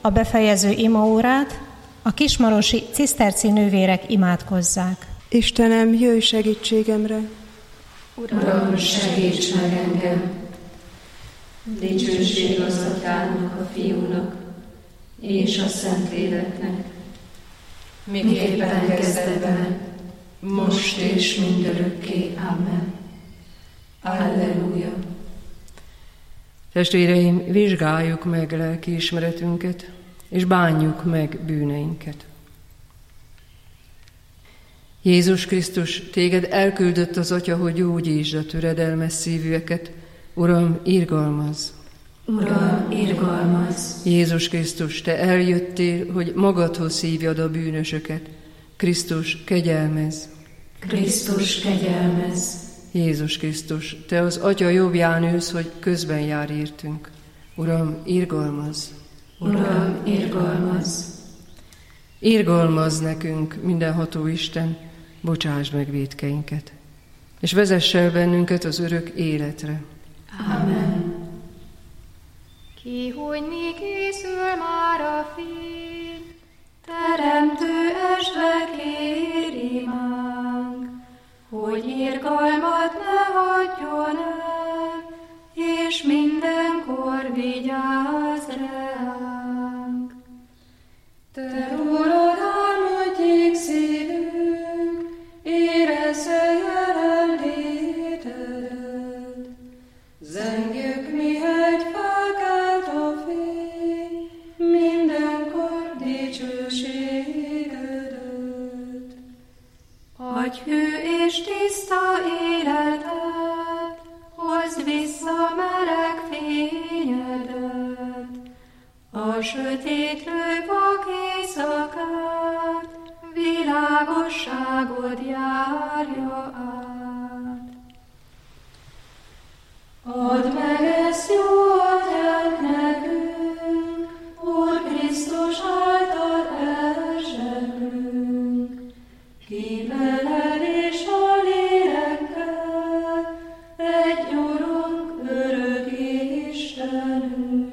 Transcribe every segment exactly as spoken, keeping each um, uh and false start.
a befejező imaórát, a kismarosi ciszterci nővérek imádkozzák. Istenem, jöjj segítségemre! Uram, segíts meg engem! Dicsőség az Atyának, a Fiúnak és a Szentléleknek, miképpen kezdetben, most és mindörökké. Amen. Alleluja! Testvéreim, vizsgáljuk meg lelkiismeretünket, és bánjuk meg bűneinket. Jézus Krisztus, téged elküldött az Atya, hogy gyógyítsd a töredelmes szívűeket. Uram, irgalmazz! Uram, irgalmazz! Jézus Krisztus, te eljöttél, hogy magadhoz hívjad a bűnösöket. Krisztus, kegyelmezz! Krisztus, kegyelmezz! Jézus Krisztus, te az Atya jobbján ülsz, hogy közben jár értünk. Uram, irgalmazz! Uram, irgalmazz! Irgalmazz nekünk, mindenható Isten, bocsáss meg vétkeinket, és vezess el bennünket az örök életre. Amen. Kihújni készül már a fény, Teremtő esve kér imánk, hogy irgalmat ne hagyjon el, és mindenkor vigyázz ránk. Te rólad álmodjék szívünk, érezze jelenlétedet. Zengjük, mihegy felkelt a fény, mindenkor dicsőségedet. Adj hű és tiszta életet, hozd vissza meleg fényedet. A sötétlő vak éjszakát, világosságod járja át. Add meg ezt jó atyánk nekünk, Úr Krisztus által elzsebünk, ki veled és a lélekkel, egy Urunk, örök Istenünk.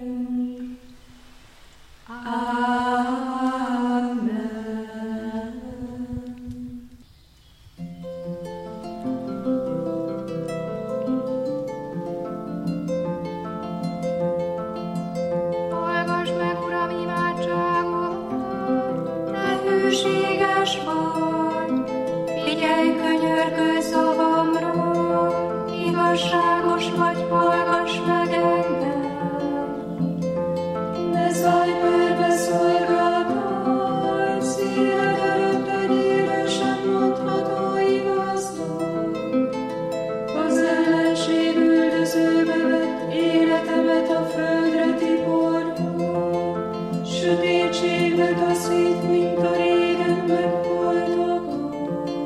Igazságos vagy, hallgass meg engem. Ne szállj körbe szolgáltál, szíved előtt egy élősen mondható igaznak. Az ellenség üldözőbe vett életemet a földre tiporja, sötétségbe taszít, mint a régen megholtakat.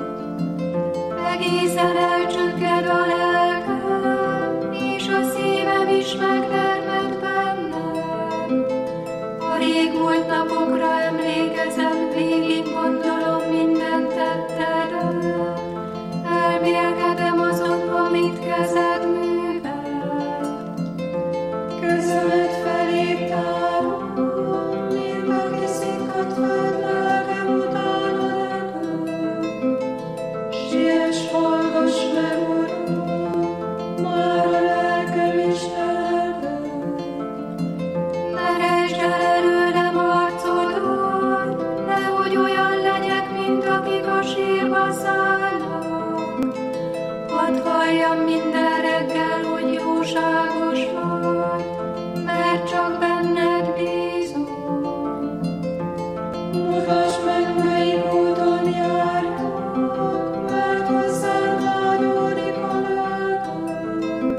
Egészen elcsügged a lelkem, és a szívem is megtermett bennem. A régmúlt napokra emlékezem, végig gondolom minden tettedet. Elmélkedem azon, amit kezed művel. Kezemet felé tárom, mint aki szikkat fed, lelkem utána neked. Siess, hallgass meg, Uram, már a lelkem is telved. Ne rejtsd el előlem arcodat, nehogy olyan legyek, mint akik a sírba szállnak. Hadd halljam minden reggel, hogy jóságos vagy, mert csak benned bízom. Mutasd meg, melyik úton jártok, mert hozzád vágyódik a lelkem.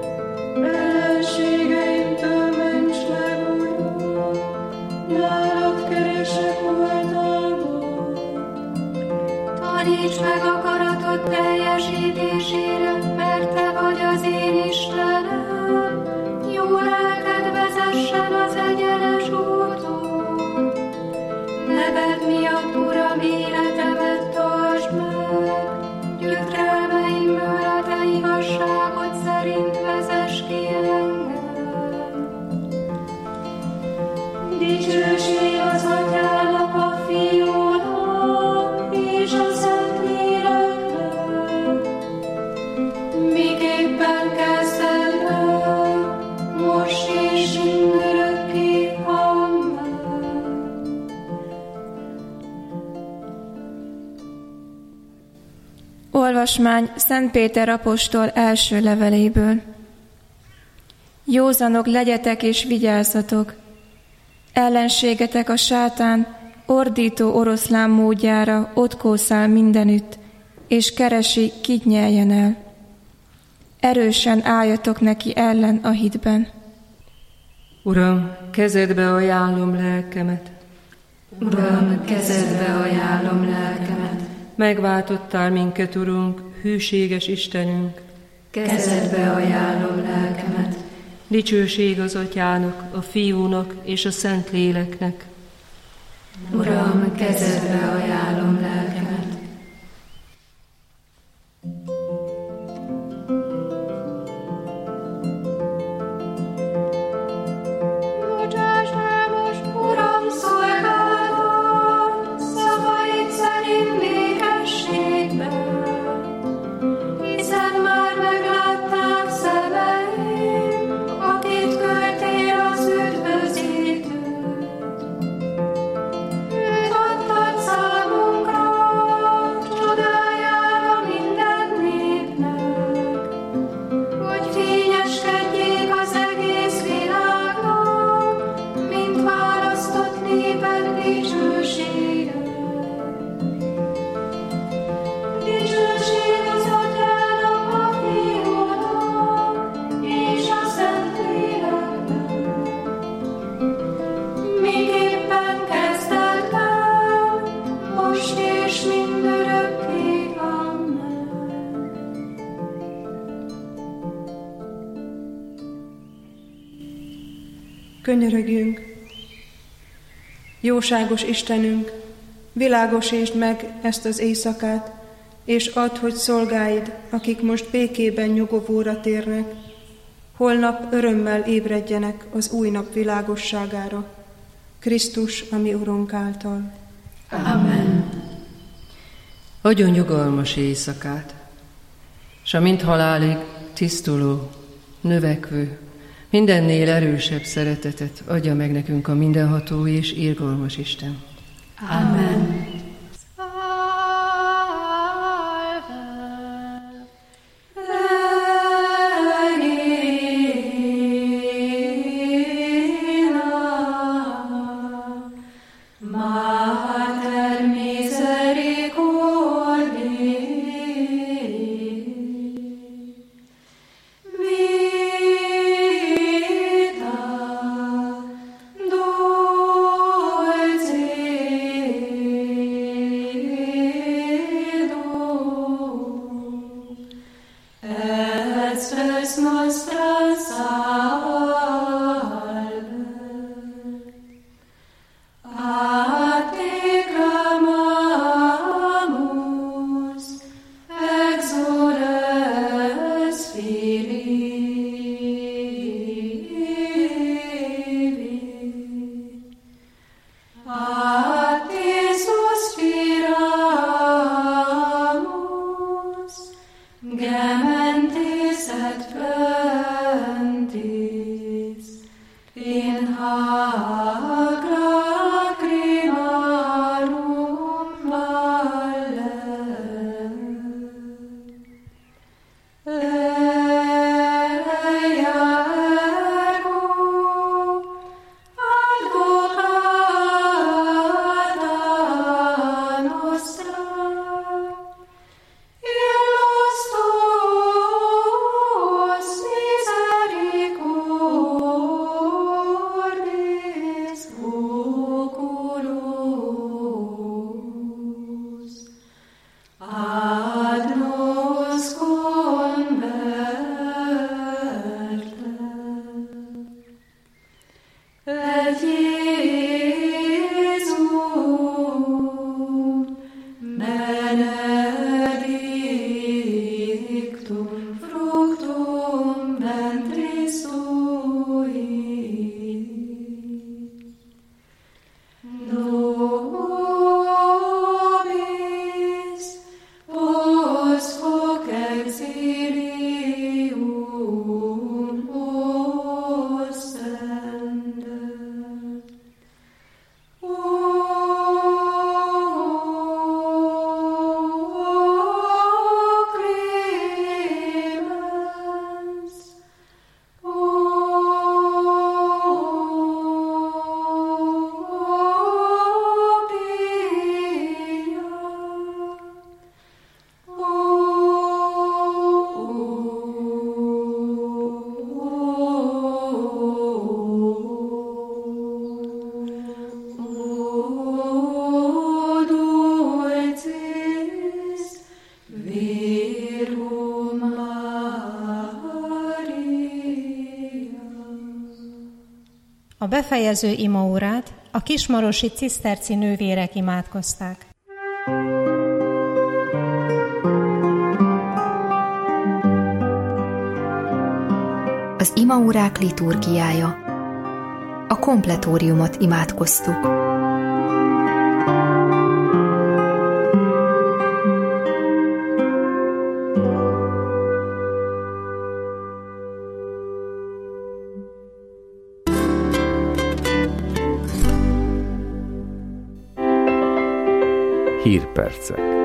Ellenségeimtől ments meg, Uram, nálad keresek oltalmat. Taníts meg akaratod teljesítésére, mert te vagy az én Istenem. Jó lelked vezessen az egyenes úton. Neved miatt, Uram, életemet tartsd meg. Gyötrelmeimből a te igazságod szerint vezess ki engem. Dicsőség az Atyának, a Fiúnak és a Szentléleknek, miképpen kezdetben, most és mindörökké. Amen. Olvasmány Szent Péter apostol első leveléből. Józanok legyetek és vigyázzatok! Ellenségetek a sátán ordító oroszlán módjára ott kószál mindenütt, és keresi, kit nyeljen el. Erősen álljatok neki ellen a hitben. Uram, kezedbe ajánlom lelkemet. Uram, kezedbe ajánlom lelkemet. Megváltottál minket, Urunk, hűséges Istenünk. Kezedbe ajánlom lelkemet. Dicsőség az Atyának, a Fiúnak és a Szentléleknek. Uram, kezedbe ajánlom lelkemet. Bocsáss el most, Uram, szolgálatot, szavaid szerint békességben, hiszen már meglátták szemeim, akit küldtél az üdvözítőt. Őt adtad számunkra, csodájára minden népnek, hogy fényeskedjék az egész világnak, mint választott néped dicsősége. Dicsőség az Atyának, a Fiúnak és a Szentléleknek, miképpen kezdetben, most és mindörökké. Amen. Könyörögjünk! Jóságos Istenünk, világosítsd meg ezt az éjszakát, és add, hogy szolgáid, akik most békében nyugovóra térnek, holnap örömmel ébredjenek az új nap világosságára, Krisztus, a mi Urunk által. Amen. Adjon nyugalmas éjszakát, s a mind halálig tisztuló, növekvő, mindennél erősebb szeretetet adja meg nekünk a mindenható és irgalmas Isten. Amen. Mater misericordiae, vita dulcis befejező imaórát a kismarosi ciszterci nővérek imádkozták. Az imaórák liturgiája. A kompletóriumot imádkoztuk. Hírpercek.